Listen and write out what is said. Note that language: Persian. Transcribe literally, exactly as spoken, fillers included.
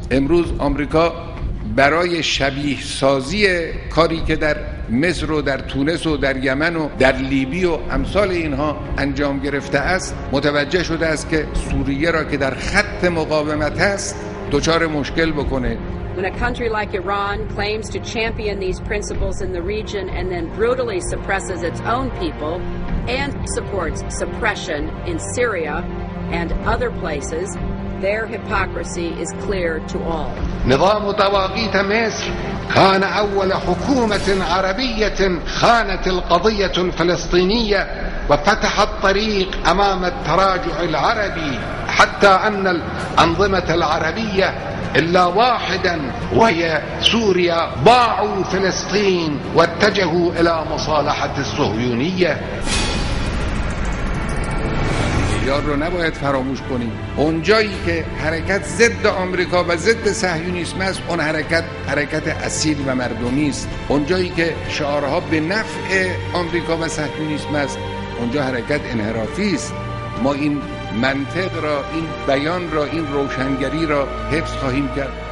امروز آمریکا برای شبیه سازی کاری که در مصر و در تونس و در یمن و در لیبی و امثال اینها انجام گرفته است متوجه شده است که سوریه را که در خط مقاومت است دچار مشکل بکنه. When a country like Iran claims to champion these principles in the region and then brutally suppresses its own people and supports suppression in Syria and other places, their hypocrisy is clear to all. نظام طواغيت مصر كان أول حكومة عربية خانت القضية الفلسطينية وفتح الطريق أمام التراجع العربي حتى أن الأنظمة العربية إلا واحدا وهي سوريا باعوا فلسطين واتجهوا إلى مصالحة الصهيونية. یار رو نباید فراموش کنیم. اونجایی که حرکت ضد آمریکا و ضد صهیونیسم است اون حرکت حرکت اصیل و مردمی است. اونجایی که شعارها به نفع آمریکا و صهیونیسم است اونجا حرکت انحرافی است. ما این منطق را، این بیان را، این روشنگری را حفظ خواهیم کرد.